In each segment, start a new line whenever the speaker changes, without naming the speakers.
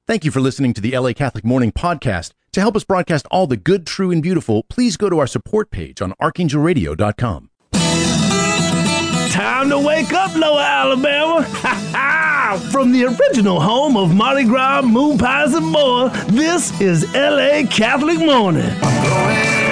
Thank you for listening to the LA Catholic Morning Podcast. To help us broadcast all the good, true, and beautiful, please go to our support page on archangelradio.com.
Time to wake up, Lower Alabama. From the original home of Mardi Gras, moon pies, and more, this is LA Catholic Morning.
I'm going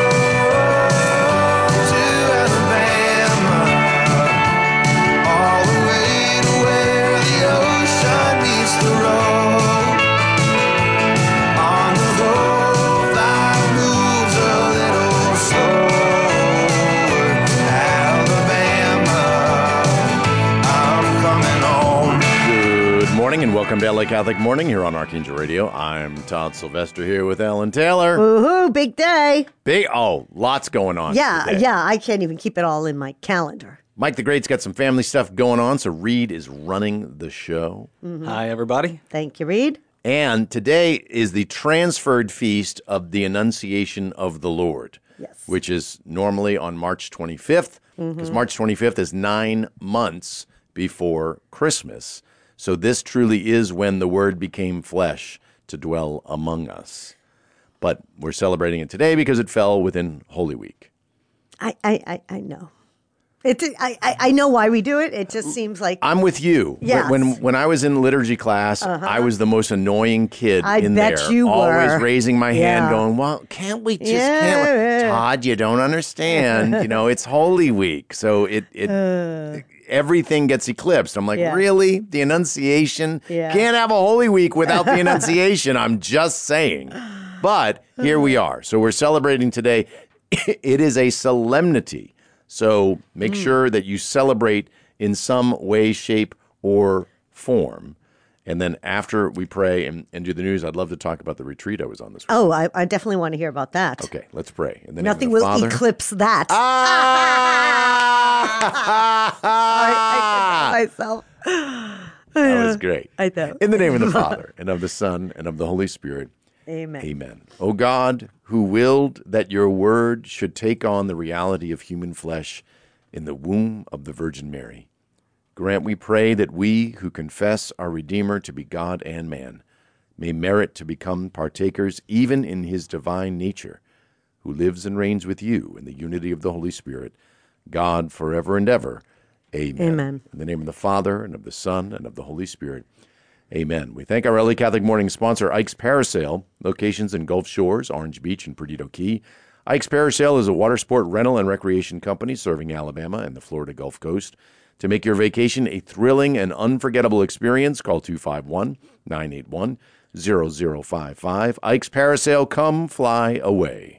home to Alabama, all the way to where the ocean meets the road. On the road, life moves a little slower. Alabama, I'm coming home.
Good morning and welcome to LA Catholic Morning here on Archangel Radio. I'm Todd Sylvester here with Ellen Taylor.
Woohoo, big day.
Lots going on today.
Yeah, I can't even keep it all in my calendar.
Mike the Great's got some family stuff going on, so Reed is running the show.
Hi, everybody.
Thank you, Reed.
And today is the transferred feast of the Annunciation of the Lord,
Yes.
which is normally on March 25th, because March 25th is 9 months before Christmas. So this truly is when the Word became flesh to dwell among us. But we're celebrating it today because it fell within Holy Week.
I know. I know why we do it. It just seems like
I'm with you.
Yes.
When I was in liturgy class, I was the most annoying kid
I
in
bet
there.
you were.
Always raising my hand
Yeah.
going, well, can't we just,
Yeah.
Todd, you don't understand. It's Holy Week. So everything gets eclipsed. I'm like,
Yeah.
really? The Annunciation?
Yeah.
Can't have a Holy Week without the Annunciation. I'm just saying. But here we are. So we're celebrating today. It is a solemnity. So make sure that you celebrate in some way, shape, or form. And then after we pray and do the news, I'd love to talk about the retreat I was on this week.
Oh, I definitely want to hear about that.
Okay, let's pray. In the name
Nothing
of the
will
Father.
eclipse that. I myself.
That was great.
I know.
In the name of the Father, and of the Son, and of the Holy Spirit.
Amen.
Amen. O God, who willed that your word should take on the reality of human flesh in the womb of the Virgin Mary, grant, we pray, that we who confess our Redeemer to be God and man may merit to become partakers even in his divine nature, who lives and reigns with you in the unity of the Holy Spirit, God forever and ever. Amen.
Amen.
In the name of the Father, and of the Son, and of the Holy Spirit. Amen. We thank our LA Catholic Morning sponsor, Ike's Parasail, locations in Gulf Shores, Orange Beach, and Perdido Key. Ike's Parasail is a water sport rental and recreation company serving Alabama and the Florida Gulf Coast. To make your vacation a thrilling and unforgettable experience, call 251-981-0055. Ike's Parasail, come fly away.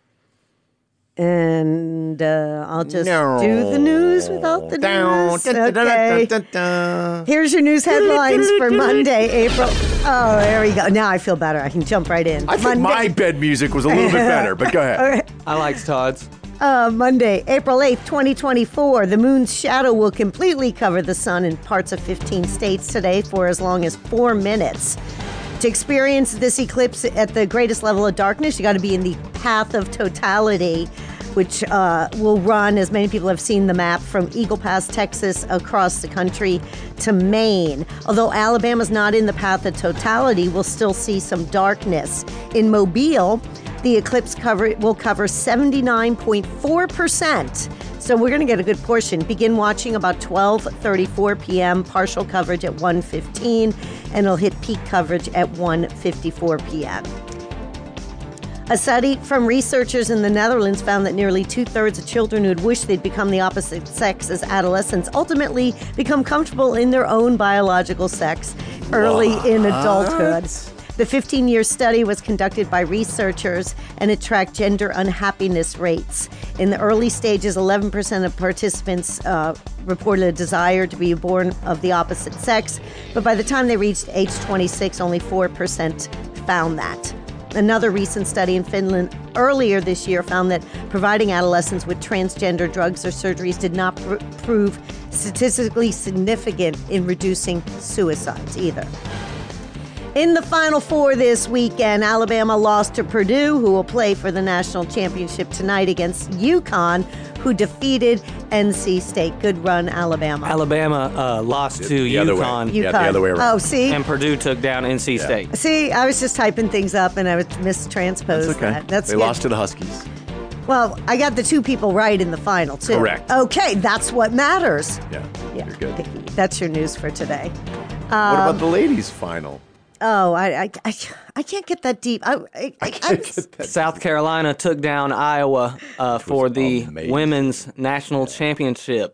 And I'll just do the news without the news. Okay. Here's your news headlines for Monday, April. Oh, there we go. Now I feel better. I can jump right in.
I think my bed music was a little bit better, but go ahead.
Okay.
I liked Todd's.
Monday, April 8th, 2024. The moon's shadow will completely cover the sun in parts of 15 states today for as long as 4 minutes. To experience this eclipse at the greatest level of darkness, you got to be in the path of totality, which will run, as many people have seen the map, from Eagle Pass, Texas, across the country to Maine. Although Alabama's not in the path of totality, we'll still see some darkness. In Mobile, the eclipse will cover 79.4%. So we're going to get a good portion. Begin watching about 12:34 p.m., partial coverage at 1:15, and it'll hit peak coverage at 1:54 p.m. A study from researchers in the Netherlands found that nearly 2/3 of children who had wished they'd become the opposite sex as adolescents ultimately become comfortable in their own biological sex early in adulthood. The 15-year study was conducted by researchers, and it tracked gender unhappiness rates. In the early stages, 11% of participants reported a desire to be born of the opposite sex, but by the time they reached age 26, only 4% found that. Another recent study in Finland earlier this year found that providing adolescents with transgender drugs or surgeries did not prove statistically significant in reducing suicides either. In the Final Four this weekend, Alabama lost to Purdue, who will play for the national championship tonight against UConn, who defeated NC State. Good run, Alabama.
Alabama lost to
The other way.
UConn,
Yeah, the other way around.
Oh, see?
and Purdue took down NC State.
See, I was just typing things up and I would mistranspose
That's okay.
that. That's
They
good.
lost to the Huskies.
Well, I got the two people right in the final, too.
Correct.
Okay, that's what matters.
Yeah,
Yeah,
you're good.
that's your news for today.
What about the ladies' final?
Oh, I can't get that deep. I
South Carolina took down Iowa for the
amazing.
women's national championship.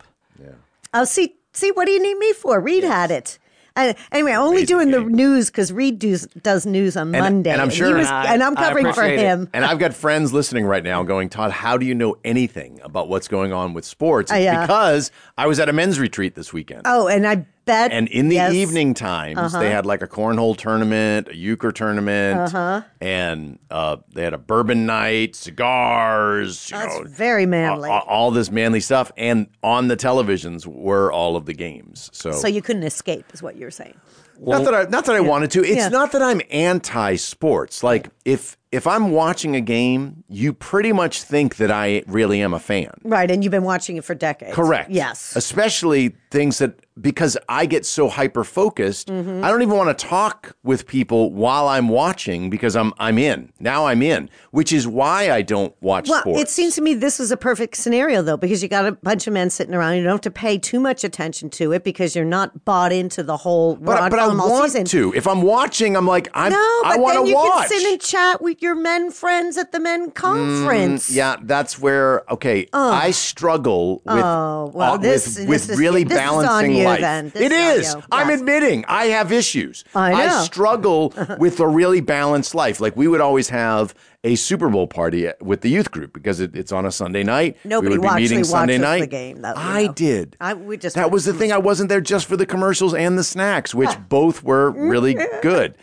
Oh, see, what do you need me for? Reed had it. Anyway, only
Amazing
doing the
game.
news because Reed does news on Monday.
and I'm
he
sure-
was-
And
and I'm
I
covering for
appreciate it.
him.
And I've got friends listening right now going, Todd, how do you know anything about what's going on with sports? It's
Yeah.
because I was at a men's retreat this weekend.
Oh, and I bet.
And in the
yes.
evening times, they had like a cornhole tournament, a euchre tournament, and they had a bourbon night, cigars, you
That's
know,
very manly.
all this manly stuff. And on the televisions were all of the games.
So you couldn't escape, is what you're saying.
Not that I wanted to. It's
Yeah.
not that I'm anti-sports. Like if I'm watching a game, you pretty much think that I really am a fan.
Right, and you've been watching it for decades.
Correct.
Yes.
Especially things that, because I get so hyper focused,
Mm-hmm.
I don't even want to talk with people while I'm watching because I'm in. Now I'm in, which is why I don't watch
Well,
sports.
it seems to me this is a perfect scenario, though, because you got a bunch of men sitting around. You don't have to pay too much attention to it because you're not bought into the whole.
but I
all
want
season.
to. If I'm watching, I'm like, I
but
want
then
to
you
watch.
can sit and chat with your men friends at the men conference.
Yeah, that's where I struggle with
well, this is-
really
this is on
balancing
you
life.
then. This
It
is on
is.
you.
I'm
Yes.
admitting I have issues.
I know.
struggle with a really balanced life. Like we would always have a Super Bowl party with the youth group because it's on a Sunday night.
Nobody
we would be meeting
actually
Sunday
watches
night.
the game, though, you
I
know.
did.
We just
that was the thing. I wasn't there just for the commercials and the snacks, which both were really good.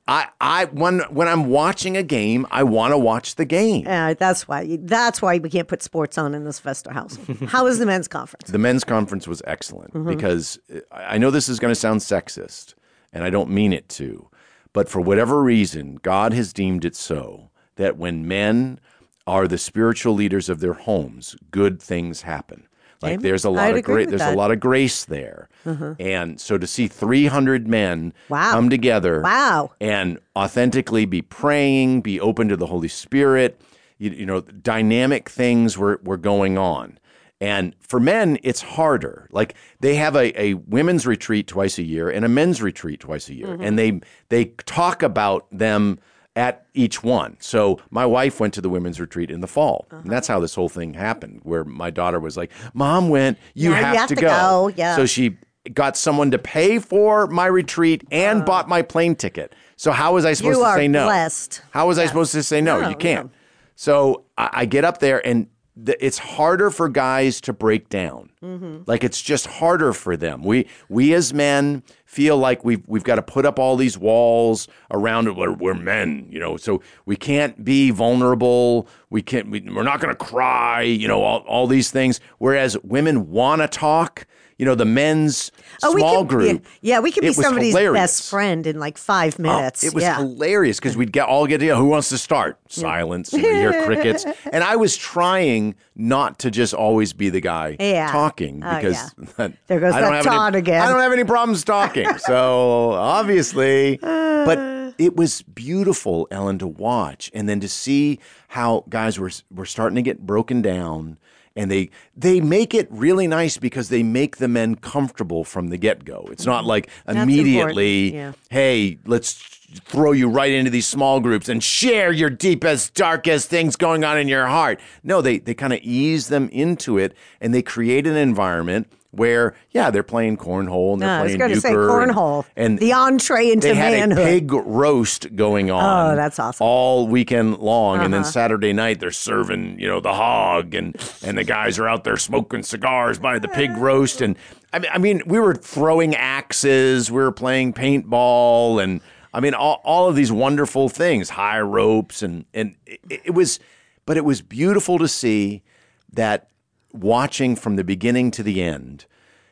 When I'm watching a game, I want to watch the game.
That's why we can't put sports on in this Vesta house. How was the men's conference?
The men's conference was excellent because I know this is going to sound sexist, and I don't mean it to, but for whatever reason, God has deemed it so that when men are the spiritual leaders of their homes, good things happen. Like
Okay.
there's a lot
I'd
of
agree with
there's
that.
a lot of grace there, and so to see 300 men
Wow.
come together,
Wow.
and authentically be praying, be open to the Holy Spirit, you know, dynamic things were going on. And for men, it's harder. Like they have a women's retreat twice a year and a men's retreat twice a year, and they talk about them at each one. So my wife went to the women's retreat in the fall, and that's how this whole thing happened. Where my daughter was like, "Mom went, you
Yeah,
have to go."
Yeah.
So she got someone to pay for my retreat and bought my plane ticket. So how was I supposed
You
to
are
say no?
blessed.
How was I supposed to say no?
No,
You can't.
no.
So I get up there and it's harder for guys to break down. Like it's just harder for them. We as men feel like we've got to put up all these walls around it. We're men, you know, so we can't be vulnerable. We're not going to cry, you know, all these things. Whereas women want to talk. You know, the men's small group.
Yeah, we could be
it was
somebody's
hilarious.
best friend in like 5 minutes.
It was
yeah.
hilarious because we'd all get together. Who wants to start? Silence. And you hear crickets. And I was trying not to just always be the guy
Yeah.
talking
Oh,
because
There goes
I don't
that
have
Todd
any,
again.
I don't have any problems talking. So obviously, but it was beautiful, Ellen, to watch and then to see how guys were starting to get broken down. And they make it really nice because they make the men comfortable from the get-go. It's not like immediately,
important.
hey, let's throw you right into these small groups and share your deepest, darkest things going on in your heart. No, they kind of ease them into it, and they create an environment where, yeah, they're playing cornhole and they're
I was
playing
going to say
euchre
cornhole.
and
the entree into
they had
manhood.
a pig roast going on.
Oh, that's awesome.
All weekend long, and then Saturday night they're serving, you know, the hog, and the guys are out there smoking cigars by the pig roast, and I mean, we were throwing axes, we were playing paintball, and I mean, all of these wonderful things, high ropes, and it was beautiful to see that. Watching from the beginning to the end,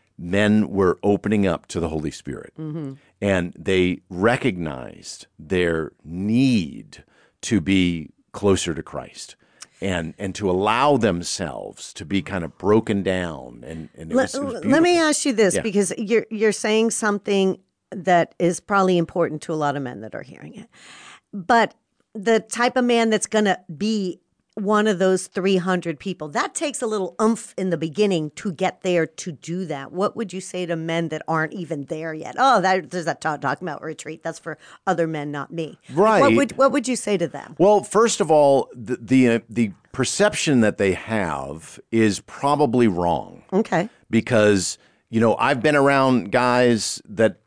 men were opening up to the Holy Spirit. And they recognized their need to be closer to Christ. and to allow themselves to be kind of broken down. And it was
Let me
beautiful.
ask you this,
Yeah.
because you're saying something that is probably important to a lot of men that are hearing it. But the type of man that's going to be one of those 300 people, that takes a little oomph in the beginning to get there to do that. What would you say to men that aren't even there yet? Oh, there's that talking about retreat. That's for other men, not me. Like,
Right.
what would you say to them?
Well, first of all, the perception that they have is probably wrong.
Okay.
Because, I've been around guys that,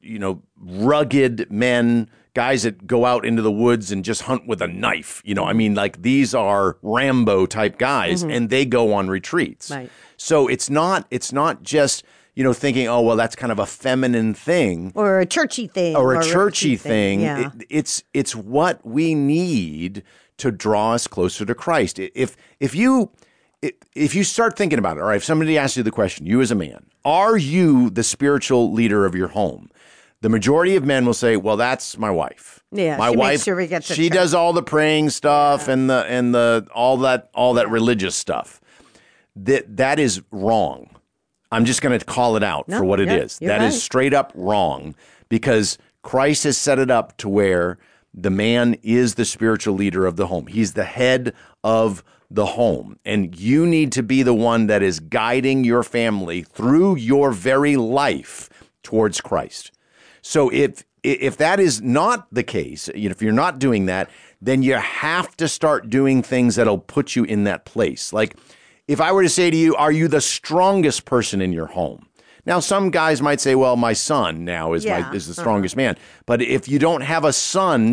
rugged men, guys that go out into the woods and just hunt with a knife. I mean, like these are Rambo type guys, and they go on retreats.
Right.
So it's not just, thinking, oh, well, that's kind of a feminine thing.
Or a churchy thing.
Or a churchy thing.
Yeah.
It's what we need to draw us closer to Christ. If you start thinking about it, all right, if somebody asks you the question, you as a man, are you the spiritual leader of your home? The majority of men will say, well, that's my wife.
Yeah,
my
she
wife,
makes sure we get to
she
church.
does all the praying stuff and the all that religious stuff. That is wrong. I'm just going to call it out for what it is. That is straight up wrong, because Christ has set it up to where the man is the spiritual leader of the home. He's the head of the home, and you need to be the one that is guiding your family through your very life towards Christ. So if that is not the case, if you're not doing that, then you have to start doing things that'll put you in that place. Like if I were to say to you, are you the strongest person in your home? Now, some guys might say, well, my son now is the strongest man. But if you don't have a son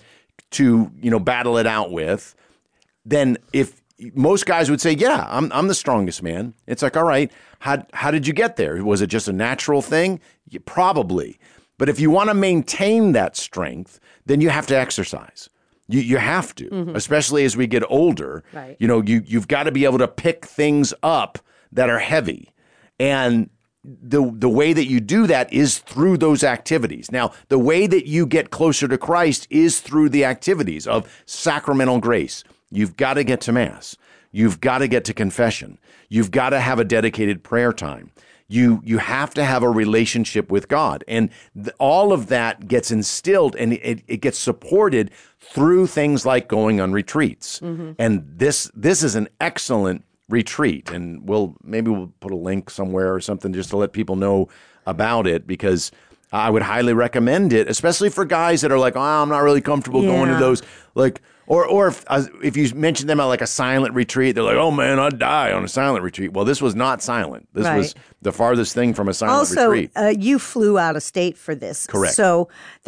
to battle it out with, then if most guys would say, yeah, I'm the strongest man. It's like, all right, how did you get there? Was it just a natural thing? Probably. But if you want to maintain that strength, then you have to exercise. You have to, especially as we get older.
Right.
You've got to be able to pick things up that are heavy. And the way that you do that is through those activities. Now, the way that you get closer to Christ is through the activities of sacramental grace. You've got to get to Mass. You've got to get to confession. You've got to have a dedicated prayer time. You have to have a relationship with God. And all of that gets instilled and it gets supported through things like going on retreats. And this is an excellent retreat. And maybe we'll put a link somewhere or something just to let people know about it, because I would highly recommend it, especially for guys that are like, oh, I'm not really comfortable going to those, like, or if you mention them at like a silent retreat, they're like, oh man, I'd die on a silent retreat. Well, this was not silent. This was the farthest thing from a silent retreat.
Also, you flew out of state for this.
Correct.
So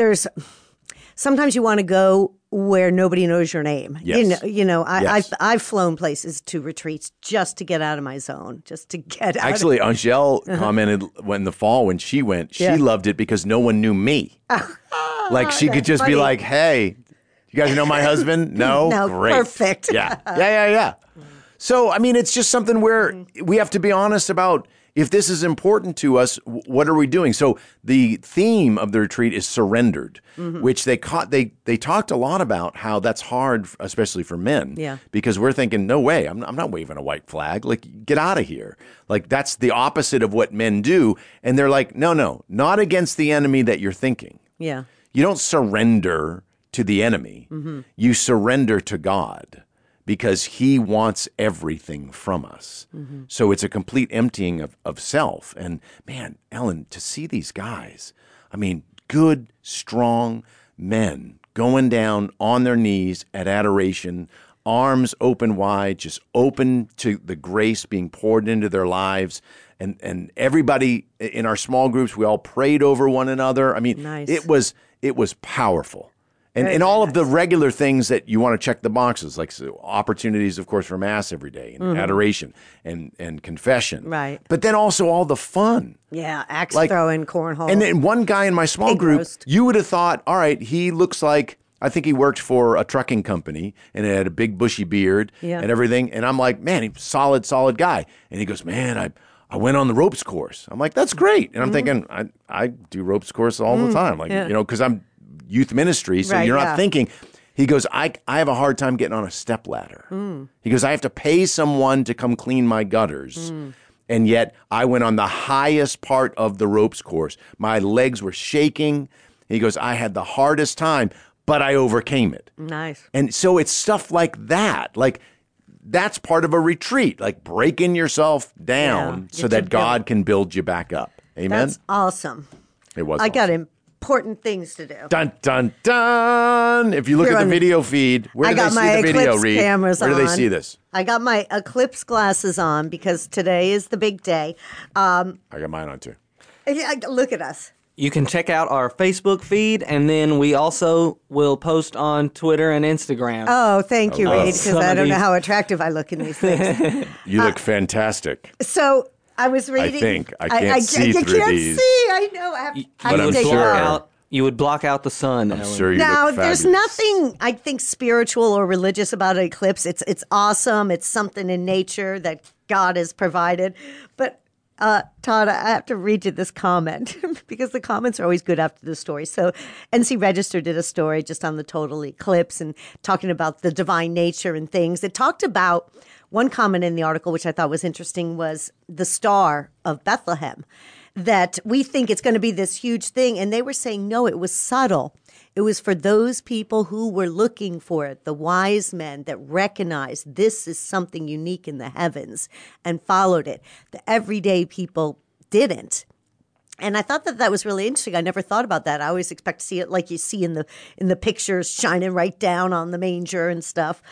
sometimes you want to go where nobody knows your name.
Yes.
I've flown places to retreats just to get out of my zone, just to get out.
Actually, Angel commented when the fall when she went, she loved it because no one knew me. Like she could just be
funny.
like, hey, you guys know my husband? No?
No,
Great.
perfect.
Yeah. So, I mean, it's just something where we have to be honest about, if this is important to us, what are we doing? So the theme of the retreat is surrendered, which they talked a lot about how that's hard, especially for men.
Yeah.
Because we're thinking, no way, I'm not waving a white flag. Like, get out of here. Like, that's the opposite of what men do. And they're like, no, not against the enemy that you're thinking.
Yeah.
You don't surrender to the enemy. You surrender to God, because he wants everything from us. So it's a complete emptying of self. And man, Ellen, to see these guys, I mean, good, strong men going down on their knees at adoration, arms open wide, just open to the grace being poured into their lives. And everybody in our small groups, we all prayed over one another. I mean,
Nice.
it was powerful. And all of the regular things that you want to check the boxes, like opportunities, of course, for Mass every day, and adoration and confession.
Right.
But then also all the fun.
Yeah, axe
Like-
throwing, cornhole.
And then one guy in my small
Pig
group,
roast.
you would have thought, all right, he looks like, I think he worked for a trucking company and had a big bushy beard and everything. And I'm like, man, he's a solid guy. And he goes, man, I went on the ropes course. I'm like, that's great. And I'm thinking, I do ropes course all the time. Like, because I'm youth ministry, so
Right,
you're not
yeah.
thinking. He goes, I have a hard time getting on a step ladder. He goes, I have to pay someone to come clean my gutters. And yet I went on the highest part of the ropes course. My legs were shaking. He goes, I had the hardest time, but I overcame it.
Nice.
And so it's stuff like that. Like, that's part of a retreat, like breaking yourself down so that God can build you back up. Amen?
That's awesome.
It was
I got
awesome.
important things to do.
Dun, dun, dun. If you look
Here
at the
on-
video feed, where
I
do they
got
see
my
the video,
Eclipse
Reed?
cameras
Where do they
on.
see this?
I got my Eclipse glasses on because today is the big day.
I got mine on too.
Look at us.
You can check out our Facebook feed, and then we also will post on Twitter and Instagram.
Oh, thank you, Reed, because
Some
I
of
don't know
these-
how attractive I look in these things.
You look fantastic.
So I was reading.
think. I can't see
you
through
can't
these.
see. I know. I have,
You
I have
I'm
to take it
sure.
out.
You would block out the sun.
I'm
Ellen.
sure you
Now,
look
there's
fabulous.
nothing, I think, spiritual or religious about an eclipse. It's awesome. It's something in nature that God has provided. But, Todd, I have to read you this comment because the comments are always good after the story. So NC Register did a story just on the total eclipse and talking about the divine nature and things. It talked about one comment in the article, which I thought was interesting, was the star of Bethlehem. That we think it's going to be this huge thing. And they were saying, no, it was subtle. It was for those people who were looking for it, the wise men that recognized this is something unique in the heavens and followed it. The everyday people didn't. And I thought that that was really interesting. I never thought about that. I always expect to see it like you see in the pictures, shining right down on the manger and stuff.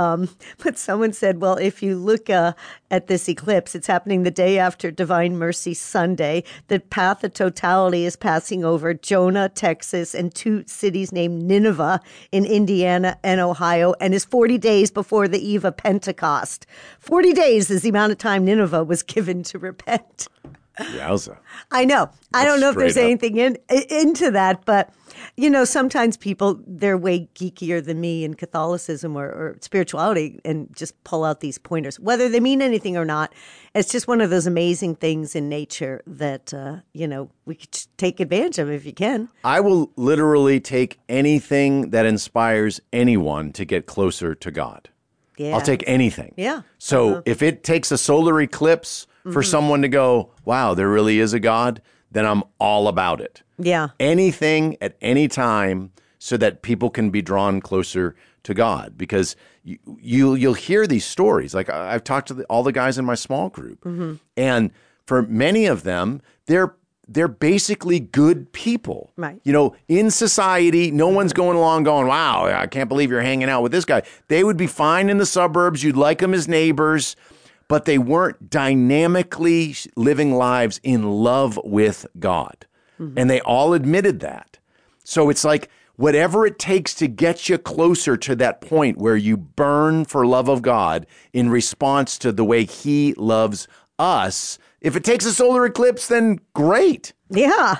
But someone said, well, if you look at this eclipse, it's happening the day after Divine Mercy Sunday. The path of totality is passing over Jonah, Texas, and two cities named Nineveh in Indiana and Ohio, and is 40 days before the eve of Pentecost. 40 days is the amount of time Nineveh was given to repent.
Yowza.
I know. I don't know if there's
straight up.
anything into that, but you know, sometimes people they're way geekier than me in Catholicism or spirituality and just pull out these pointers, whether they mean anything or not. It's just one of those amazing things in nature that you know we could just take advantage of if you can.
I will literally take anything that inspires anyone to get closer to God.
Yeah,
I'll take anything.
Yeah.
So if it takes a solar eclipse for someone to go, wow, there really is a God, then I'm all about it.
Yeah.
Anything at any time so that people can be drawn closer to God. Because you'll hear these stories. Like I've talked to all the guys in my small group. And for many of them, they're basically good people.
Right.
You know, in society, no one's going along going, wow, I can't believe you're hanging out with this guy. They would be fine in the suburbs. You'd like them as neighbors, but they weren't dynamically living lives in love with God. And they all admitted that. So it's like whatever it takes to get you closer to that point where you burn for love of God in response to the way he loves us. If it takes a solar eclipse, then great.
Yeah.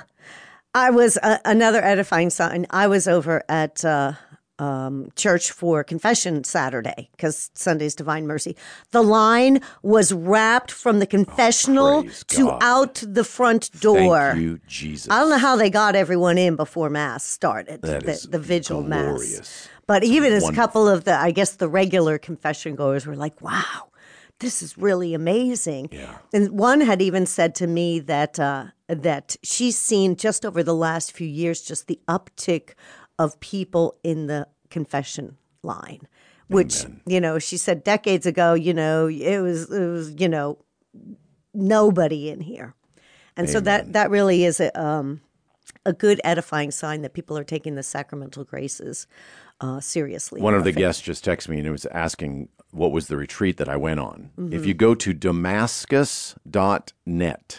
I was another edifying sign. I was over at church for confession Saturday because Sunday's Divine Mercy. The line was wrapped from the confessional
praise
to
God.
out the front door.
Thank you, Jesus.
I don't know how they got everyone in before Mass started,
That is
the vigil
glorious.
Mass. But even as a
wonderful.
couple of I guess the regular confession goers were like, wow, this is really amazing.
Yeah.
And one had even said to me that that she's seen just over the last few years just the uptick of people in the confession line, which, you know, she said decades ago, you know, it was, you know, nobody in here. And so that really is a good edifying sign that people are taking the sacramental graces seriously.
One of the guests just texted me and it was asking what was the retreat that I went on. If you go to Damascus.net,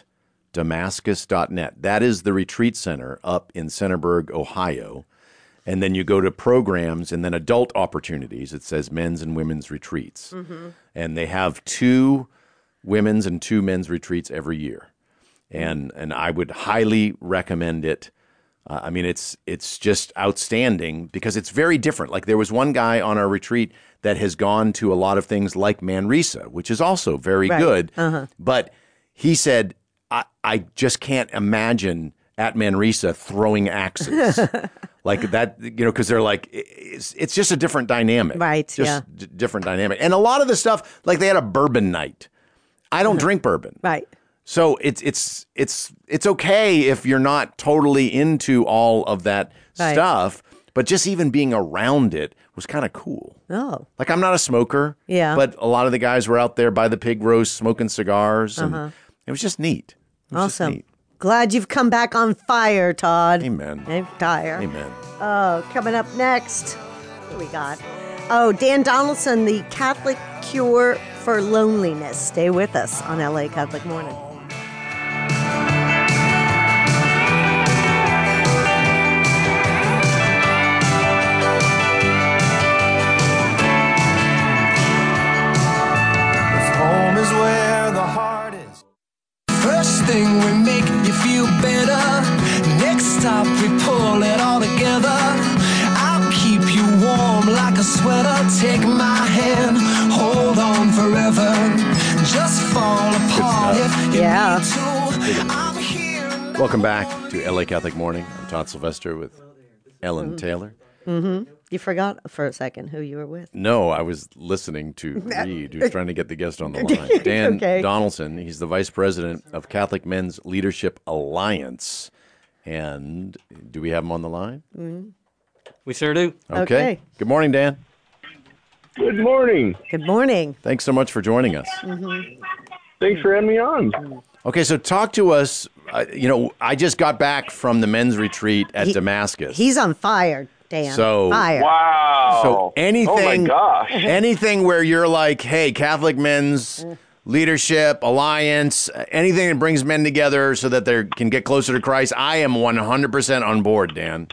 that is the retreat center up in Centerburg, Ohio. And then you go to programs and then adult opportunities. It says men's and women's retreats. And they have 2 women's and 2 men's retreats every year. And I would highly recommend it. I mean, it's just outstanding because it's very different. Like there was one guy on our retreat that has gone to a lot of things like Manresa, which is also very good. But he said, I just can't imagine at Manresa throwing axes. Like that, because they're like, it's just a different dynamic.
Right,
Just
yeah.
different dynamic. And a lot of the stuff, like they had a bourbon night. I don't drink bourbon.
Right.
So it's okay if you're not totally into all of that
Right.
stuff, but just even being around it was kind of cool.
Oh.
Like I'm not a smoker,
Yeah.
but a lot of the guys were out there by the pig roast smoking cigars, and it was just neat. It was just
Awesome.
neat.
Glad you've come back on fire, Todd.
Amen.
I'm tired.
Amen.
Oh, coming up next, what we got? Oh, Dan Donaldson, the Catholic cure for loneliness. Stay with us on LA Catholic Morning.
If home is where the heart is. First thing we make you feel better. Next stop we pull it all together. I'll keep you warm like a sweater. Take my hand, hold on forever. Just fall apart if you
Yeah.
need to. I'm here.
Welcome back to LA Catholic Morning. I'm Todd Sylvester with Ellen Taylor.
You forgot for a second who you were with.
No, I was listening to Reed, who's trying to get the guest on the line. Dan
Okay.
Donaldson, he's the vice president of Catholic Men's Leadership Alliance. And do we have him on the line?
We sure do.
Okay.
Good morning, Dan.
Good morning.
Good morning.
Thanks so much for joining us.
Thanks for having me on.
Okay, so talk to us. I just got back from the men's retreat at Damascus.
He's on fire, Dan.
So-
fire.
Wow.
So anything,
Oh my gosh.
anything where you're like, hey, Catholic Men's Leadership Alliance, anything that brings men together so that they can get closer to Christ, I am 100% on board, Dan.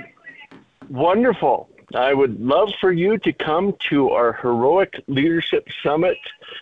Wonderful. I would love for you to come to our Heroic Leadership Summit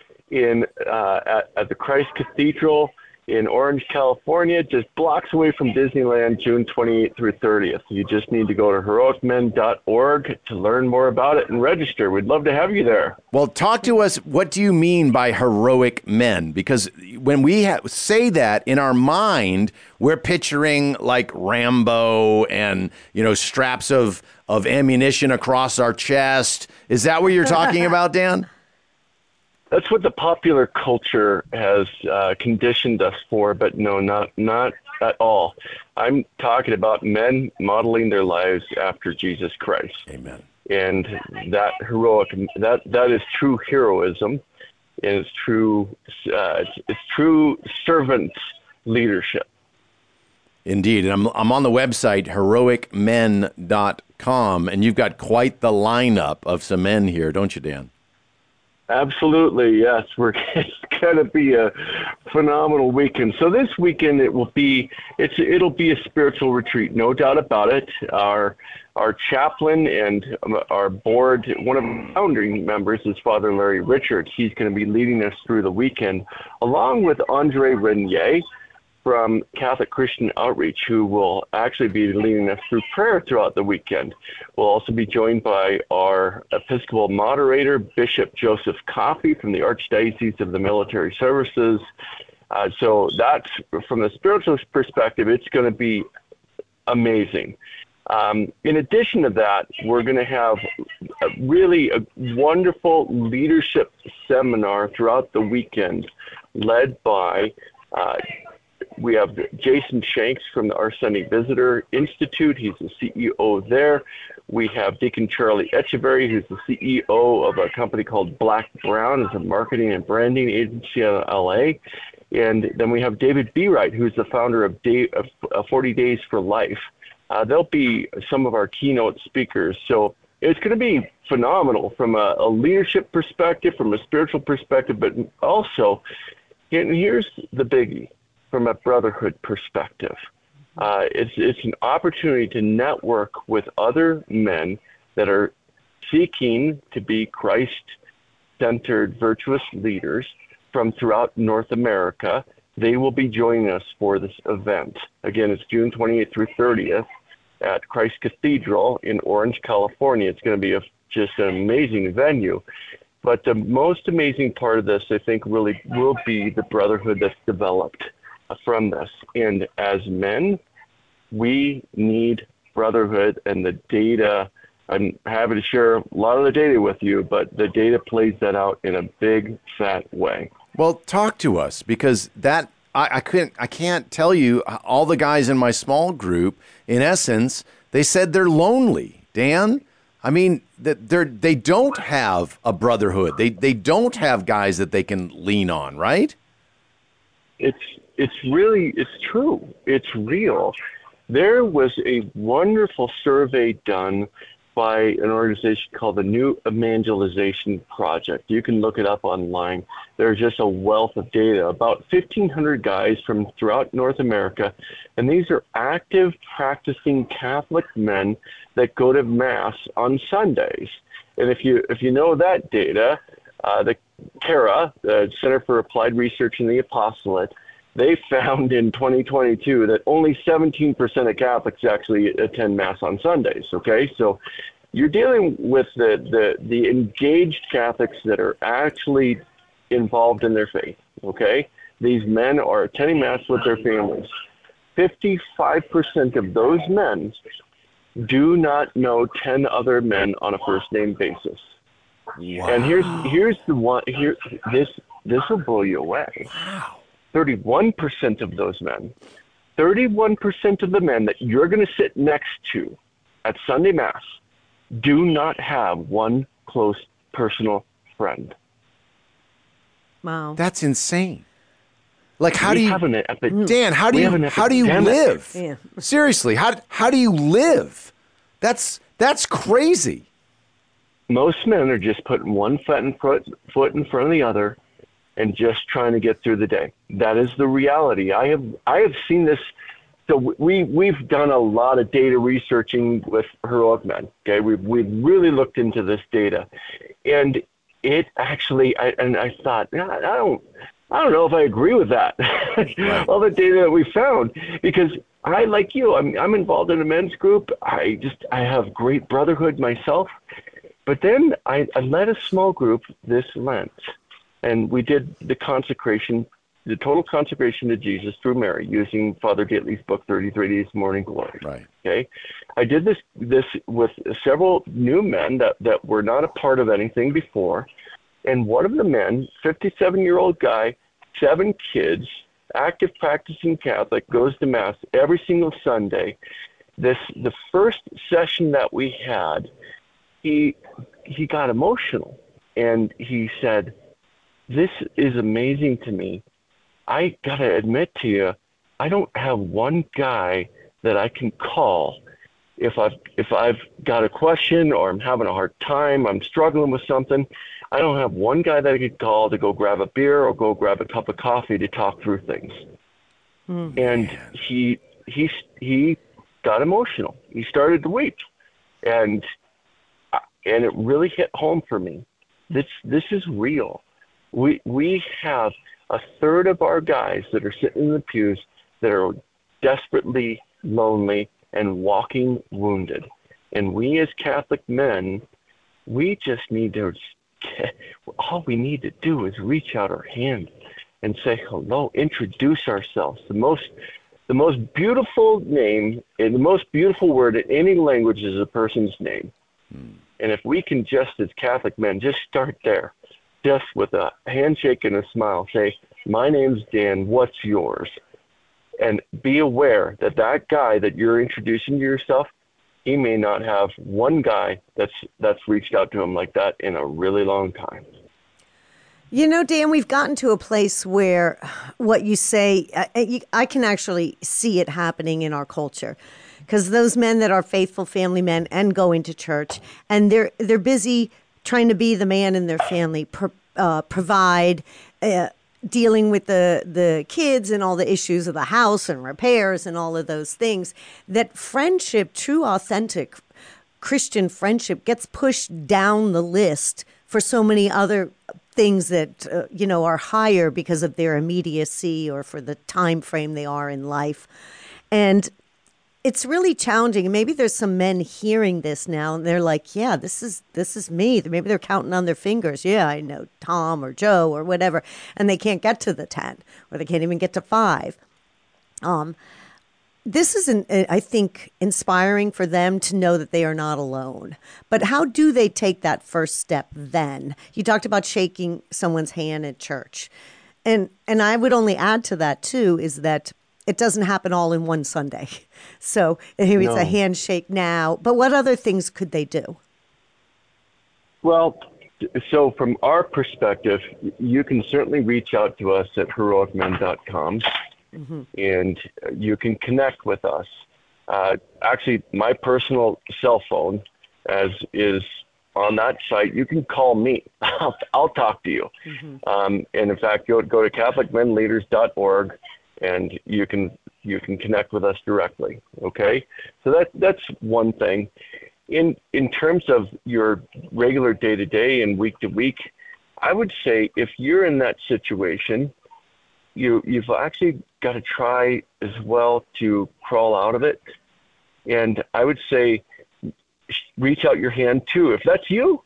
at the Christ Cathedral in Orange, California, just blocks away from Disneyland, June 28th through 30th. You just need to go to heroicmen.org to learn more about it and register. We'd love to have you there.
Well, talk to us. What do you mean by heroic men? Because when we say that in our mind, we're picturing like Rambo and, straps of ammunition across our chest. Is that what you're talking about, Dan?
That's what the popular culture has conditioned us for, but no, not at all. I'm talking about men modeling their lives after Jesus Christ.
Amen.
And that that is true heroism, and it's true servant leadership.
Indeed. And I'm on the website, heroicmen.com, and you've got quite the lineup of some men here, don't you, Dan?
Absolutely, yes. It's going to be a phenomenal weekend. So this weekend it'll be a spiritual retreat, no doubt about it. Our chaplain and our board, one of the founding members is Father Larry Richards. He's going to be leading us through the weekend, along with Andre Renier from Catholic Christian Outreach, who will actually be leading us through prayer throughout the weekend. We'll also be joined by our Episcopal moderator, Bishop Joseph Coffey from the Archdiocese of the Military Services. So that's, from the spiritual perspective, it's going to be amazing. In addition to that, we're going to have a wonderful leadership seminar throughout the weekend led by we have Jason Shanks from the Our Sunday Visitor Institute. He's the CEO there. We have Deacon Charlie Echeverry, who's the CEO of a company called Black Brown. It's a marketing and branding agency out of LA. And then we have David Beawright, who's the founder of 40 Days for Life. They'll be some of our keynote speakers. So it's going to be phenomenal from a leadership perspective, from a spiritual perspective, but also, and here's the biggie, from a brotherhood perspective. It's an opportunity to network with other men that are seeking to be Christ-centered, virtuous leaders from throughout North America. They will be joining us for this event. Again, it's June 28th through 30th at Christ Cathedral in Orange, California. It's going to be just an amazing venue. But the most amazing part of this, I think, really will be the brotherhood that's developed from this. And as men, We need brotherhood, and the data, I'm happy to share a lot of the data with you, but the data plays that out in a big, fat way.
Well, talk to us, because that I can't tell you, all the guys in my small group, in essence, they said they're lonely. Dan, I mean, they don't have a brotherhood. They don't have guys that they can lean on, right?
It's true. It's real. There was a wonderful survey done by an organization called the New Evangelization Project. You can look it up online. There's just a wealth of data, about 1,500 guys from throughout North America, and these are active, practicing Catholic men that go to Mass on Sundays. And if you know that data, the CARA, the Center for Applied Research in the Apostolate, they found in 2022 that only 17% of Catholics actually attend Mass on Sundays. Okay, so you're dealing with the engaged Catholics that are actually involved in their faith. Okay, these men are attending Mass with their families. 55% of those men do not know 10 other men on a first name basis. Wow. And here's the one. This will blow you away. Wow. 31% of those men, 31% of the men that you're going to sit next to at Sunday Mass do not have one close personal friend.
Wow.
That's insane. Like, how do you,
Dan,
how do you live?
Yeah.
Seriously, how do you live? That's crazy.
Most men are just putting one foot in front of the other and just trying to get through the day. That is the reality. I have seen this. So we've done a lot of data researching with Heroic Men. Okay, we've really looked into this data, and it actually. I thought, I don't know if I agree with that. Right. All the data that we found, because I, like you, I'm involved in a men's group. I have great brotherhood myself, but then I led a small group this Lent. And we did the consecration, the total consecration to Jesus through Mary, using Father Gately's book, 33 Days Morning Glory.
Right.
Okay. I did this with several new men that were not a part of anything before. And one of the men, 57-year-old guy, 7 kids, active practicing Catholic, goes to Mass every single Sunday. The first session that we had, he got emotional, and he said, "This is amazing to me. I got to admit to you, I don't have one guy that I can call if I've got a question or I'm having a hard time, I'm struggling with something. I don't have one guy that I could call to go grab a beer or go grab a cup of coffee to talk through things." And he got emotional. He started to weep, and it really hit home for me. This is real. We have a third of our guys that are sitting in the pews that are desperately lonely and walking wounded. And we as Catholic men, we just need to, all we need to do is reach out our hand and say hello, introduce ourselves. The most beautiful name and the most beautiful word in any language is a person's name. And if we can just, as Catholic men, just start there, just with a handshake and a smile, say, "My name's Dan, what's yours?" And be aware that guy that you're introducing to yourself, he may not have one guy that's reached out to him like that in a really long time.
You know, Dan, we've gotten to a place where what you say, I can actually see it happening in our culture. Because those men that are faithful family men and go into church, and they're busy trying to be the man in their family, provide, dealing with the kids and all the issues of the house and repairs and all of those things, that friendship, true, authentic Christian friendship, gets pushed down the list for so many other things that, are higher because of their immediacy or for the time frame they are in life. And it's really challenging. Maybe there's some men hearing this now, and they're like, "Yeah, this is me." Maybe they're counting on their fingers. Yeah, I know Tom or Joe or whatever, and they can't get to the 10, or they can't even get to 5. This is, I think, inspiring for them to know that they are not alone. But how do they take that first step then? You talked about shaking someone's hand at church. And I would only add to that, too, is that it doesn't happen all in one Sunday. So it's a handshake now. But what other things could they do?
Well, so from our perspective, you can certainly reach out to us at heroicmen.com. Mm-hmm. And you can connect with us. Actually, my personal cell phone is on that site. You can call me. I'll talk to you. Mm-hmm. And in fact, go to CatholicMenLeaders.org, and you can connect with us directly. Okay, so that's one thing. In terms of your regular day to day and week to week, I would say if you're in that situation, you've actually got to try as well to crawl out of it. And I would say reach out your hand too. If that's you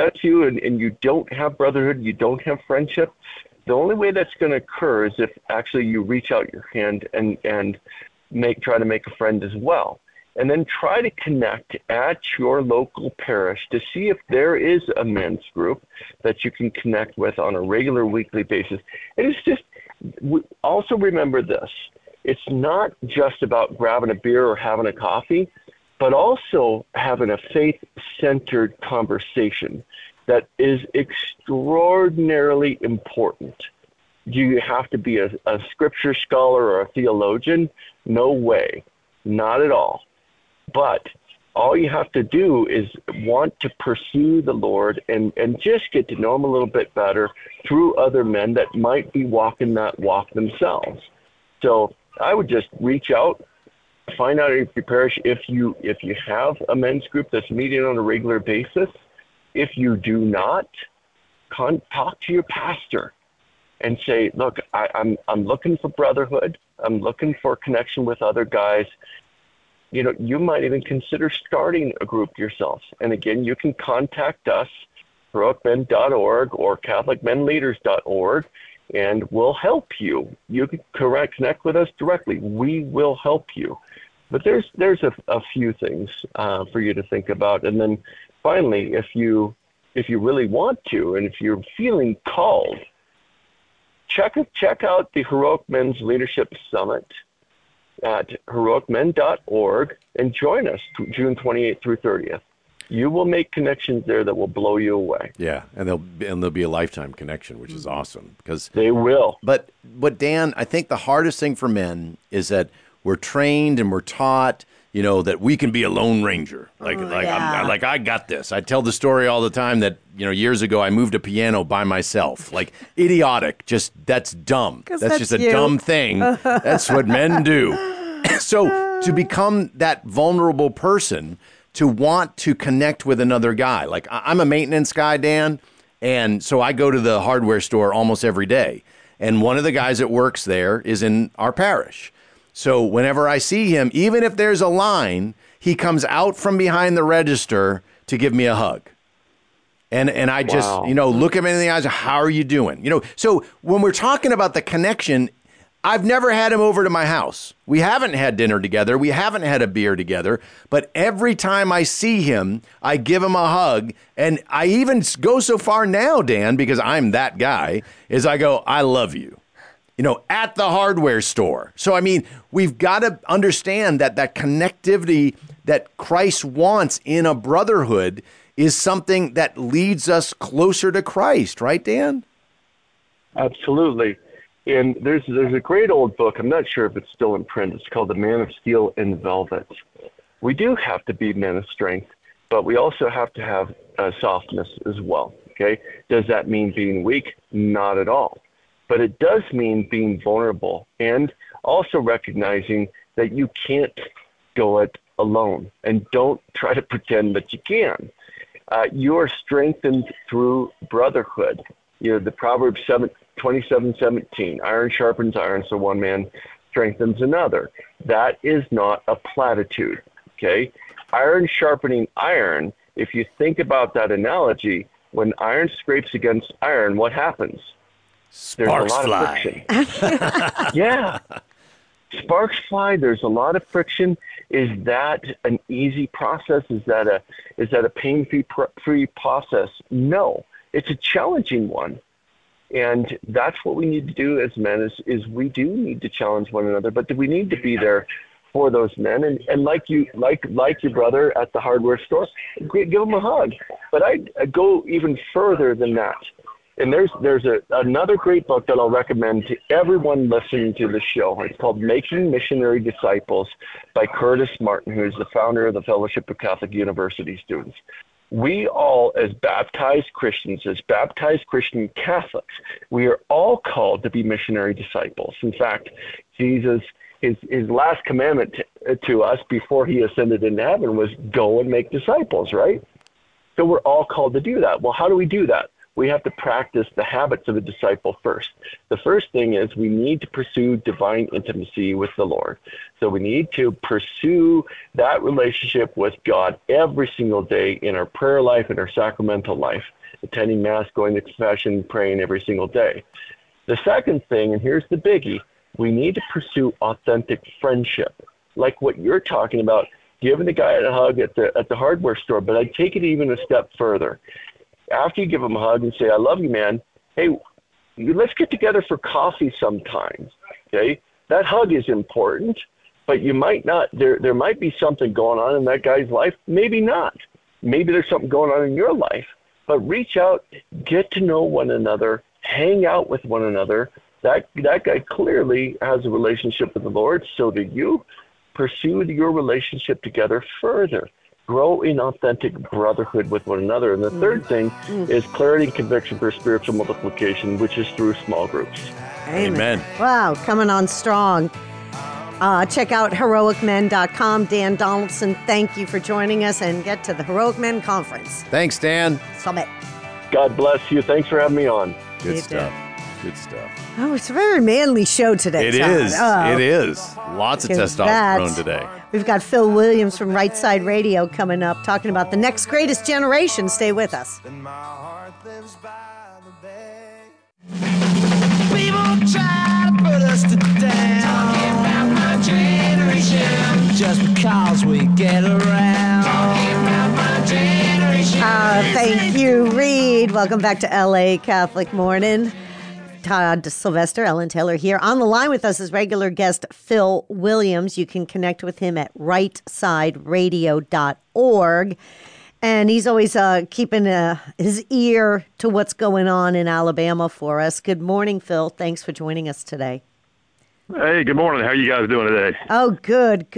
and you don't have brotherhood, you don't have friendship, the only way that's going to occur is if actually you reach out your hand and try to make a friend as well. And then try to connect at your local parish to see if there is a men's group that you can connect with on a regular weekly basis. And it's just, also remember this, it's not just about grabbing a beer or having a coffee, but also having a faith-centered conversation that is extraordinarily important. Do you have to be a scripture scholar or a theologian? No way, not at all. But all you have to do is want to pursue the Lord and just get to know him a little bit better through other men that might be walking that walk themselves. So I would just reach out, find out if your parish, if you have a men's group that's meeting on a regular basis. If you do not, talk to your pastor and say, look, I'm looking for brotherhood. I'm looking for connection with other guys. You know, you might even consider starting a group yourself. And again, you can contact us, heroicmen.org or CatholicMenLeaders.org, and we'll help you. You can connect with us directly. We will help you. But there's a few things for you to think about. And then finally, if you really want to, and if you're feeling called, check out the Heroic Men's Leadership Summit at heroicmen.org and join us June 28th through 30th. You will make connections there that will blow you away.
Yeah, and there'll be a lifetime connection, which is awesome because
they will.
But Dan, I think the hardest thing for men is that we're trained and we're taught, you know, that we can be a lone ranger. I got this. I tell the story all the time that, you know, years ago I moved a piano by myself. Like, idiotic. Just, that's dumb. That's just a dumb thing. That's what men do. So to become that vulnerable person, to want to connect with another guy. Like, I'm a maintenance guy, Dan, and so I go to the hardware store almost every day. And one of the guys that works there is in our parish. So whenever I see him, even if there's a line, he comes out from behind the register to give me a hug. And I just, you know, look him in the eyes. How are you doing? You know, so when we're talking about the connection, I've never had him over to my house. We haven't had dinner together. We haven't had a beer together. But every time I see him, I give him a hug. And I even go so far now, Dan, because I'm that guy, is I go, I love you. You know, at the hardware store. So, I mean, we've got to understand that connectivity that Christ wants in a brotherhood is something that leads us closer to Christ, right, Dan?
Absolutely. And there's a great old book. I'm not sure if it's still in print. It's called The Man of Steel and Velvet. We do have to be men of strength, but we also have to have softness as well. Okay? Does that mean being weak? Not at all. But it does mean being vulnerable and also recognizing that you can't go it alone, and don't try to pretend that you can. You are strengthened through brotherhood. You know, the Proverbs 27:17, iron sharpens iron, so one man strengthens another. That is not a platitude, okay? Iron sharpening iron, if you think about that analogy, when iron scrapes against iron, what happens?
Sparks fly.
Yeah. Sparks fly. There's a lot of friction. Is that an easy process? Is that a pain-free process? No, it's a challenging one. And that's what we need to do as men is we do need to challenge one another, but we need to be there for those men. And like your brother at the hardware store, give them a hug. But I go even further than that. And there's another great book that I'll recommend to everyone listening to the show. It's called Making Missionary Disciples by Curtis Martin, who is the founder of the Fellowship of Catholic University Students. We all, as baptized Christians, as baptized Christian Catholics, we are all called to be missionary disciples. In fact, Jesus, his last commandment to us before he ascended into heaven was go and make disciples, right? So we're all called to do that. Well, how do we do that? We have to practice the habits of a disciple first. The first thing is we need to pursue divine intimacy with the Lord. So we need to pursue that relationship with God every single day in our prayer life, in our sacramental life, attending Mass, going to confession, praying every single day. The second thing, and here's the biggie, we need to pursue authentic friendship, like what you're talking about, giving the guy a hug at the hardware store. But I take it even a step further. After you give them a hug and say, I love you, man, hey, let's get together for coffee sometimes, okay? That hug is important, but you might not, there might be something going on in that guy's life. Maybe not. Maybe there's something going on in your life. But reach out, get to know one another, hang out with one another. That guy clearly has a relationship with the Lord, so do you. Pursue your relationship together further. Grow in authentic brotherhood with one another. And the third thing is clarity and conviction for spiritual multiplication, which is through small groups.
Amen. Wow, coming on strong. Check out heroicmen.com. Dan Donaldson, thank you for joining us, and get to the Heroic Men Conference.
Thanks, Dan.
Summit.
God bless you. Thanks for having me on.
Good stuff. Good stuff.
Oh, it's a very manly show today.
It is. It is. Lots of testosterone today.
We've got Phil Williams from Right Side Radio coming up, talking about the next greatest generation. Stay with us.
People try to put us to down. Talking about my generation. Just because we get around. Talking about my generation.
Thank you, Reed. Welcome back to LA Catholic Morning. Todd Sylvester, Ellen Taylor here. On the line with us is regular guest Phil Williams. You can connect with him at rightsideradio.org. And he's always keeping his ear to what's going on in Alabama for us. Good morning, Phil. Thanks for joining us today.
Hey, good morning. How are you guys doing today?
Oh, good.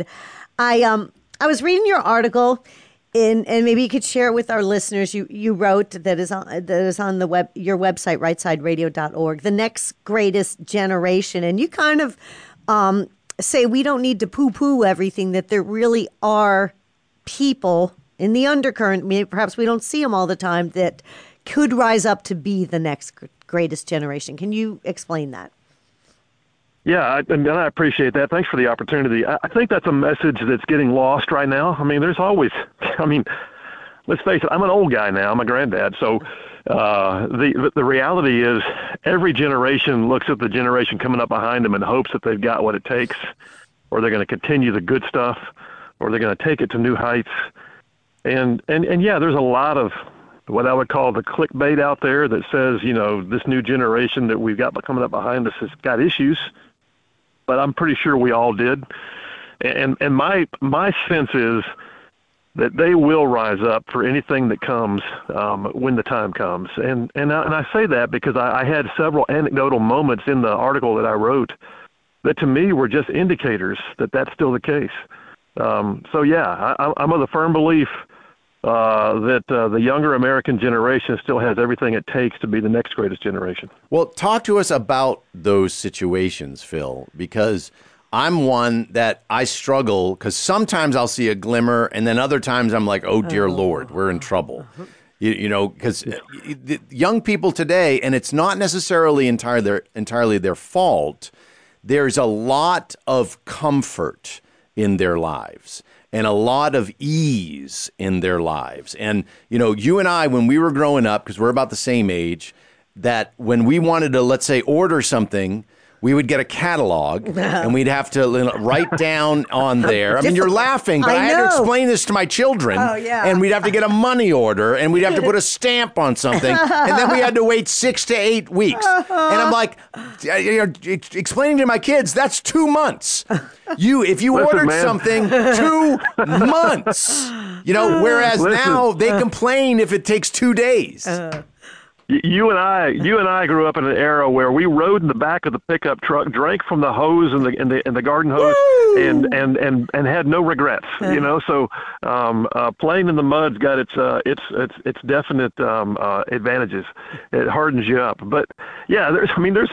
I was reading your article, and maybe you could share it with our listeners. You wrote that is on the your website, rightsideradio.org, the next greatest generation. And you kind of say we don't need to poo-poo everything, that there really are people in the undercurrent, maybe perhaps we don't see them all the time, that could rise up to be the next greatest generation. Can you explain that?
Yeah, and I appreciate that. Thanks for the opportunity. I think that's a message that's getting lost right now. I mean, there's always, let's face it, I'm an old guy now. I'm a granddad. So the reality is every generation looks at the generation coming up behind them and hopes that they've got what it takes, or they're going to continue the good stuff, or they're going to take it to new heights. And yeah, there's a lot of what I would call the clickbait out there that says, this new generation that we've got coming up behind us has got issues. But I'm pretty sure we all did. And my sense is that they will rise up for anything that comes when the time comes. And I say that because I had several anecdotal moments in the article that I wrote that to me were just indicators that that's still the case. So yeah, I'm of the firm belief that the younger American generation still has everything it takes to be the next greatest generation.
Well, talk to us about those situations, Phil, because I'm one that I struggle, because sometimes I'll see a glimmer, and then other times I'm like, oh, dear Lord, we're in trouble. Because young people today, and it's not necessarily entirely their fault, there's a lot of comfort in their lives and a lot of ease in their lives. And, you and I, when we were growing up, because we're about the same age, that when we wanted to, let's say, order something, we would get a catalog and we'd have to write down on there. I mean, you're laughing, but I had to explain this to my children.
Oh, yeah.
And we'd have to get a money order and we'd have to put a stamp on something. And then we had to wait 6 to 8 weeks. And I'm like, explaining to my kids, that's 2 months. If you ordered something, 2 months. Whereas now they complain if it takes 2 days.
You and I grew up in an era where we rode in the back of the pickup truck, drank from the hose in the garden hose, and had no regrets. So playing in the mud's got its definite advantages. It hardens you up. But yeah, there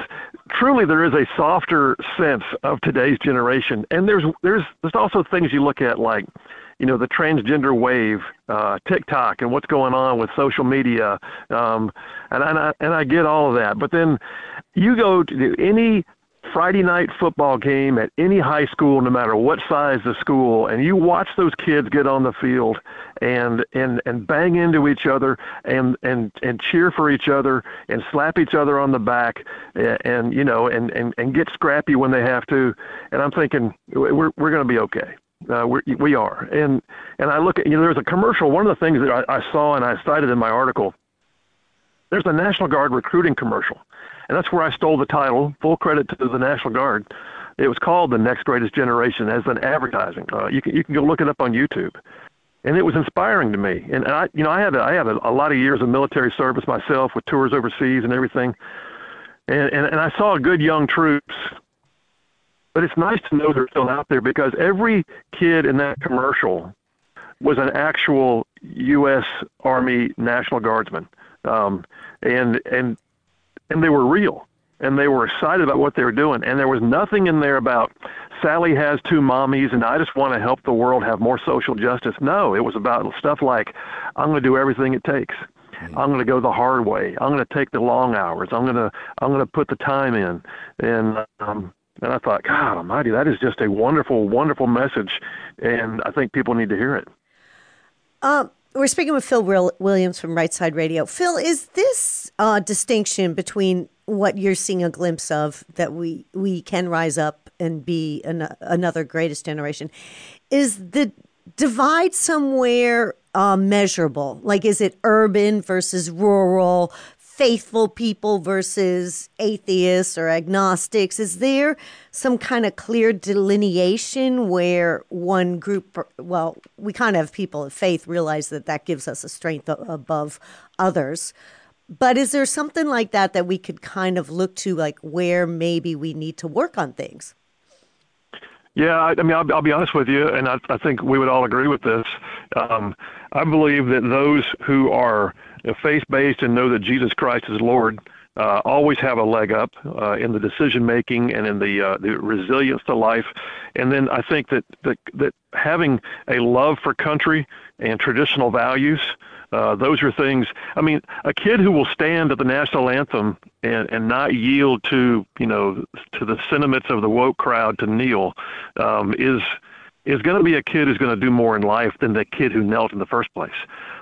is a softer sense of today's generation, and there's also things you look at like, the transgender wave, TikTok, and what's going on with social media, and I get all of that. But then you go to any Friday night football game at any high school, no matter what size the school, and you watch those kids get on the field and bang into each other and cheer for each other and slap each other on the back and get scrappy when they have to. And I'm thinking we're going to be okay. We are. And I look at, there's a commercial. One of the things that I saw and I cited in my article, there's a National Guard recruiting commercial. And that's where I stole the title. Full credit to the National Guard. It was called The Next Greatest Generation as an advertising. You can go look it up on YouTube. And it was inspiring to me. And I had a lot of years of military service myself with tours overseas and everything. And I saw good young troops. But it's nice to know they're still out there because every kid in that commercial was an actual U.S. Army National Guardsman. And they were real. And they were excited about what they were doing. And there was nothing in there about Sally has 2 mommies and I just want to help the world have more social justice. No, it was about stuff like, I'm going to do everything it takes. I'm going to go the hard way. I'm going to take the long hours. I'm going to put the time in. And I thought, God almighty, that is just a wonderful, wonderful message, and I think people need to hear it.
We're speaking with Phil Williams from Right Side Radio. Phil, is this distinction between what you're seeing a glimpse of, that we can rise up and be another greatest generation, is the divide somewhere measurable? Like, is it urban versus rural, faithful people versus atheists or agnostics? Is there some kind of clear delineation where one group, we kind of have people of faith realize that gives us a strength above others. But is there something like that we could kind of look to, like where maybe we need to work on things?
Yeah, I'll be honest with you, and I think we would all agree with this. I believe that those who are faith-based and know that Jesus Christ is Lord always have a leg up in the decision-making and in the resilience to life. And then I think that having a love for country and traditional values, those are things. A kid who will stand at the national anthem and not yield to the sentiments of the woke crowd to kneel is going to be a kid who's going to do more in life than the kid who knelt in the first place.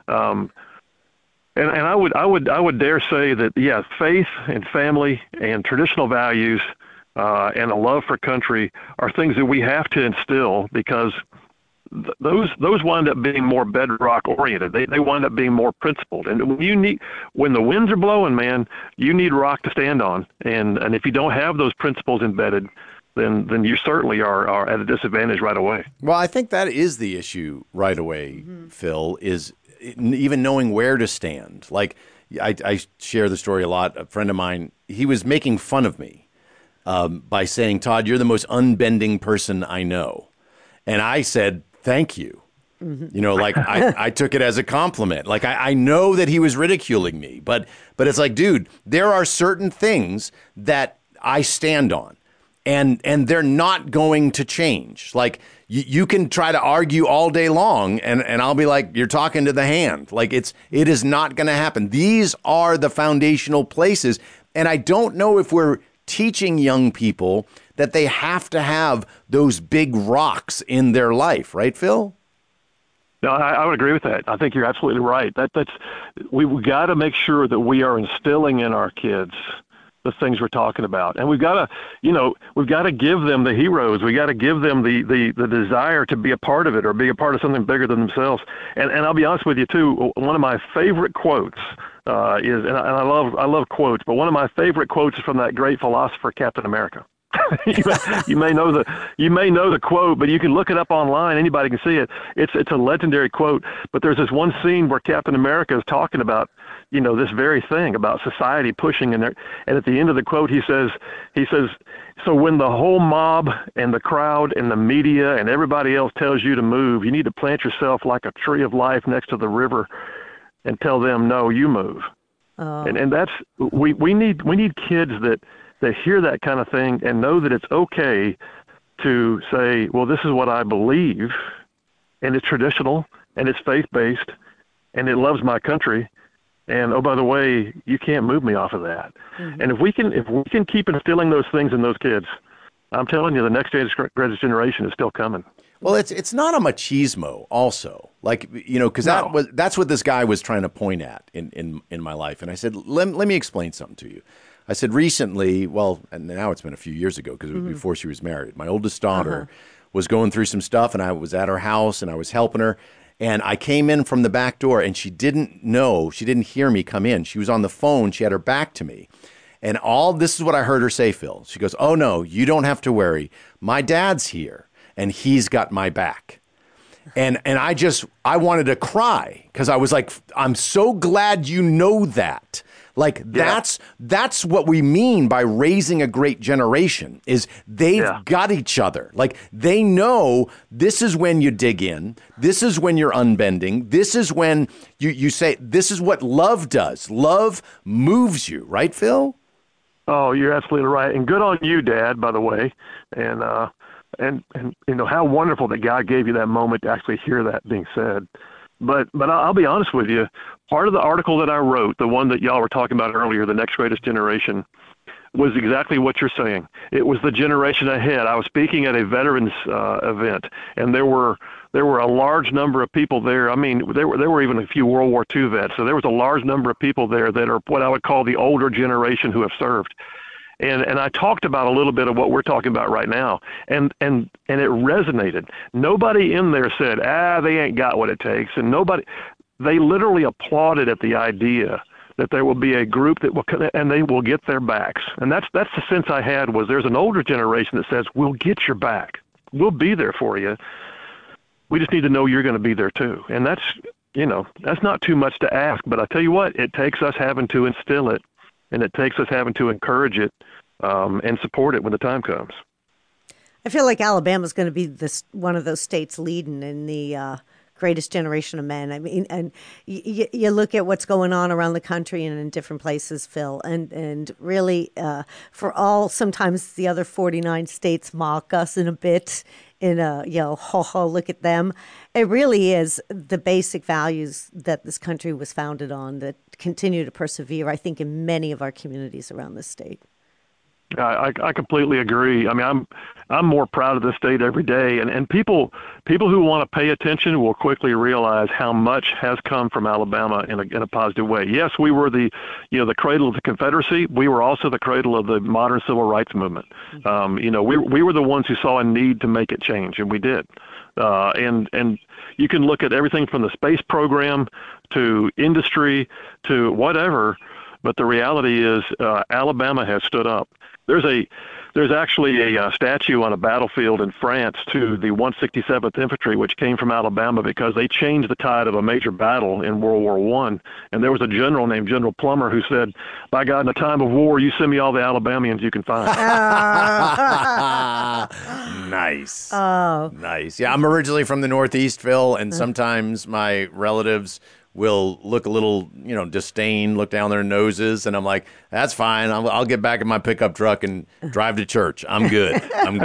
And I would dare say that, yeah, faith and family and traditional values and a love for country are things that we have to instill, because those wind up being more bedrock oriented. They wind up being more principled. And when the winds are blowing, man, you need rock to stand on. And if you don't have those principles embedded, then you certainly are at a disadvantage right away.
Well, I think that is the issue right away, Phil, is even knowing where to stand. Like, I share the story a lot. A friend of mine, he was making fun of me by saying, Todd, you're the most unbending person I know. And I said, thank you. I took it as a compliment. Like, I know that he was ridiculing me, but it's like, dude, there are certain things that I stand on, and they're not going to change. Like, you can try to argue all day long, and I'll be like, you're talking to the hand. Like, it is not going to happen. These are the foundational places. And I don't know if we're teaching young people that they have to have those big rocks in their life. Right, Phil?
No, I would agree with that. I think you're absolutely right. We've got to make sure that we are instilling in our kids the things we're talking about. And we've got to give them the heroes. We got to give them the desire to be a part of it or be a part of something bigger than themselves. And I'll be honest with you too. One of my favorite quotes is, and I love quotes, but one of my favorite quotes is from that great philosopher, Captain America. you may know the quote, but you can look it up online. Anybody can see it. It's a legendary quote. But there's this one scene where Captain America is talking about, this very thing about society pushing in there. And at the end of the quote, he says, so when the whole mob and the crowd and the media and everybody else tells you to move, you need to plant yourself like a tree of life next to the river and tell them, no, you move. Oh. And that's we need kids that hear that kind of thing and know that it's okay to say, well, this is what I believe, and it's traditional, and it's faith-based, and it loves my country, and oh, by the way, you can't move me off of that. Mm-hmm. And if we can keep instilling those things in those kids, I'm telling you, the next greatest generation is still coming.
Well, it's not a machismo also, because that's what this guy was trying to point at in my life. And I said, let me explain something to you. I said recently, and now it's been a few years ago because it was before she was married. My oldest daughter was going through some stuff, and I was at her house, and I was helping her. And I came in from the back door, and she didn't hear me come in. She was on the phone. She had her back to me. And this is what I heard her say, Phil. She goes, oh, no, you don't have to worry. My dad's here, and he's got my back. And I wanted to cry because I was like, I'm so glad you know that. That's what we mean by raising a great generation is they've got each other. Like they know this is when you dig in. This is when you're unbending. This is when you say, this is what love does. Love moves you. Right, Phil?
Oh, you're absolutely right. And good on you, Dad, by the way. And how wonderful that God gave you that moment to actually hear that being said. But I'll be honest with you. Part of the article that I wrote, the one that y'all were talking about earlier, The Next Greatest Generation, was exactly what you're saying. It was the generation ahead. I was speaking at a veterans event, and there were a large number of people there. I mean, there were even a few World War II vets. So there was a large number of people there that are what I would call the older generation who have served. And I talked about a little bit of what we're talking about right now, and it resonated. Nobody in there said, they ain't got what it takes, and they literally applauded at the idea that there will be a group that will, and they will get their backs. And that's the sense I had was there's an older generation that says, we'll get your back. We'll be there for you. We just need to know you're going to be there too. And that's not too much to ask, but I tell you what, it takes us having to instill it. And it takes us having to encourage it and support it when the time comes.
I feel like Alabama's going to be one of those states leading in the greatest generation of men. I mean, and you look at what's going on around the country and in different places, Phil, and really for all, sometimes the other 49 states mock us in a bit in a, look at them. It really is the basic values that this country was founded on that continue to persevere, I think, in many of our communities around the state.
I completely agree. I mean, I'm more proud of this state every day, and people who want to pay attention will quickly realize how much has come from Alabama in a positive way. Yes, we were the cradle of the Confederacy. We were also the cradle of the modern civil rights movement. We were the ones who saw a need to make it change, and we did. And you can look at everything from the space program to industry to whatever, but the reality is Alabama has stood up. There's actually a statue on a battlefield in France to the 167th Infantry, which came from Alabama because they changed the tide of a major battle in World War I. And there was a general named General Plummer who said, by God, in a time of war, you send me all the Alabamians you can find.
Nice. Oh. Nice. Yeah, I'm originally from the Northeast, Phil, and sometimes my relatives will look a little, disdain, look down their noses, and I'm like, that's fine. I'll get back in my pickup truck and drive to church. I'm good.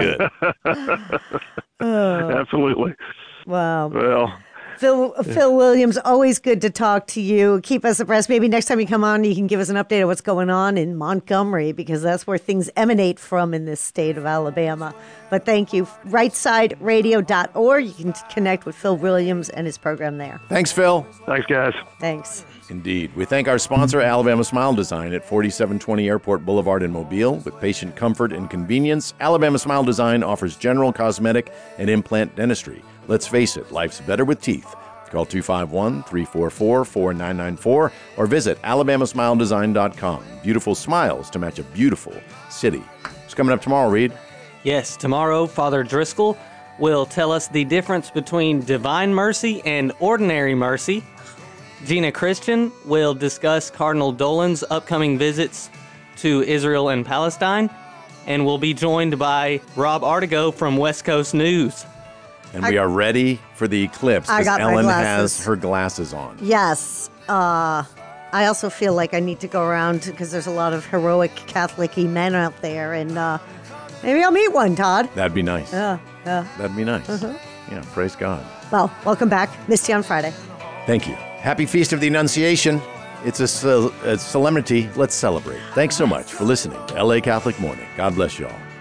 Absolutely.
Wow.
Well,
Phil Williams, always good to talk to you. Keep us abreast. Maybe next time you come on, you can give us an update of what's going on in Montgomery, because that's where things emanate from in this state of Alabama. But But thank you. RightSideRadio.org. You can connect with Phil Williams and his program there.
Thanks, Phil.
Thanks, guys.
Thanks.
Indeed. We thank our sponsor, Alabama Smile Design, at 4720 Airport Boulevard in Mobile. With patient comfort and convenience, Alabama Smile Design offers general, cosmetic, and implant dentistry. Let's face it, life's better with teeth. Call 251-344-4994 or visit alabamasmiledesign.com. Beautiful smiles to match a beautiful city. What's coming up tomorrow, Reed?
Yes, tomorrow, Father Driscoll will tell us the difference between divine mercy and ordinary mercy. Gina Christian will discuss Cardinal Dolan's upcoming visits to Israel and Palestine. And we'll be joined by Rob Artigo from West Coast News.
And we are ready for the eclipse
I
because
got my
Ellen
glasses.
has her glasses on.
Yes. I also feel like I need to go around because there's a lot of heroic Catholic-y men out there, and maybe I'll meet one, Todd.
That'd be nice.
Yeah.
That'd be nice. Yeah, praise God.
Well, welcome back. Missed you on Friday.
Thank you. Happy Feast of the Annunciation. It's a solemnity. Let's celebrate. Thanks so much for listening to LA Catholic Morning. God bless you all.